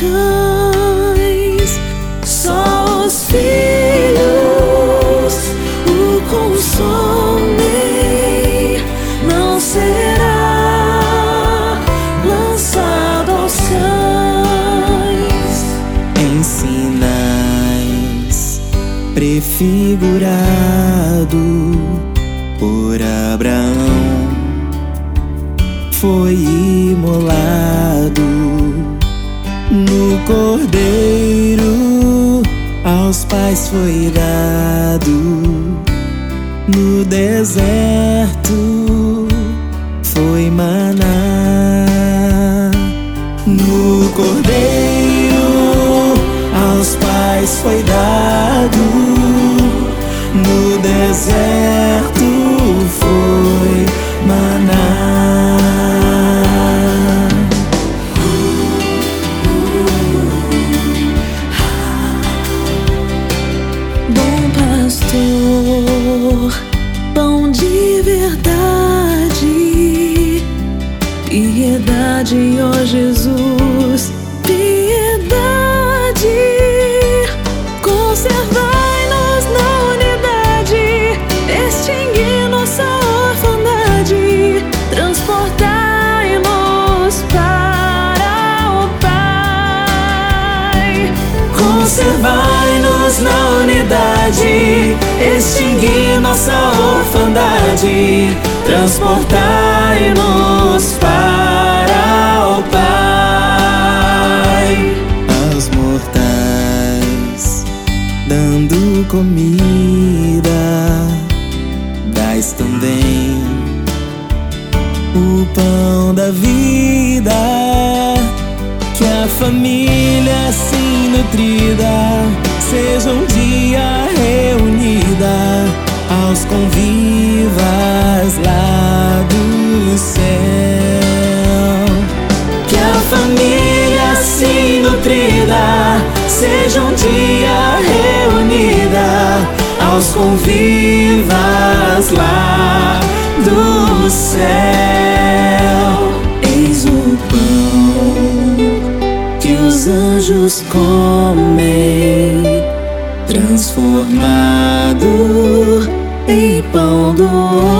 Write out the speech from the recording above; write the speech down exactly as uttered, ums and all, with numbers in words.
cães, só os filhos o consomem. Não será lançado aos cães. Ensinais prefigurado por Abraão, foi imolado no cordeiro, aos pais foi dado. No deserto foi maná. No cordeiro, aos pais foi dado. No deserto foi maná. Bom pastor, pão de verdade, piedade, ó Jesus, piedade. Conservai-nos na unidade, extingui nossa orfandade, transportai-nos para o Pai. Conservai-nos na unidade, extingui nossa orfandade, transportai-nos para o Pai. Aos mortais dando comida, dais também o pão da vida, que a família assim nutrida seja um dia reunida aos convivas lá do céu. Que a família assim nutrida seja um dia reunida aos convivas lá do céu. Eis o pão que os anjos comem, transformado em pão do